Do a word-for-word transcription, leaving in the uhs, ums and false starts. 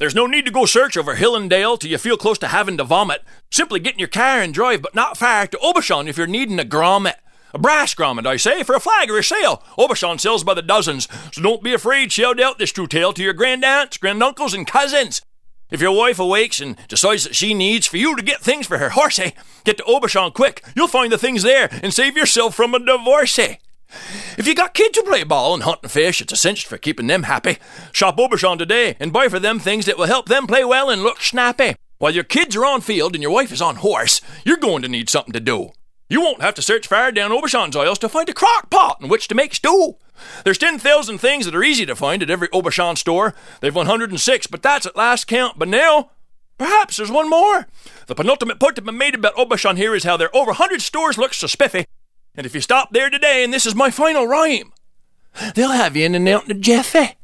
There's no need to go search over hill and dale till you feel close to having to vomit. Simply get in your car and drive, but not far, to Aubuchon if you're needing a grommet. A brass grommet, I say, for a flag or a sale. Aubuchon sells by the dozens, so don't be afraid. Shout out this true tale to your grandaunts, granduncles, and cousins. If your wife awakes and decides that she needs for you to get things for her horsey, get to Aubuchon quick. You'll find the things there and save yourself from a divorcee. If you got kids who play ball and hunt and fish, it's a cinch for keeping them happy. Shop Aubuchon today and buy for them things that will help them play well and look snappy. While your kids are on field and your wife is on horse, you're going to need something to do. You won't have to search far down Aubuchon's aisles to find a crock pot in which to make stew. There's ten thousand things that are easy to find at every Aubuchon store. They've one hundred six, but that's at last count. But now, perhaps there's one more. The penultimate point to be made about Aubuchon here is how their over one hundred stores look so spiffy. And if you stop there today, and this is my final rhyme, they'll have you in and out in a jiffy.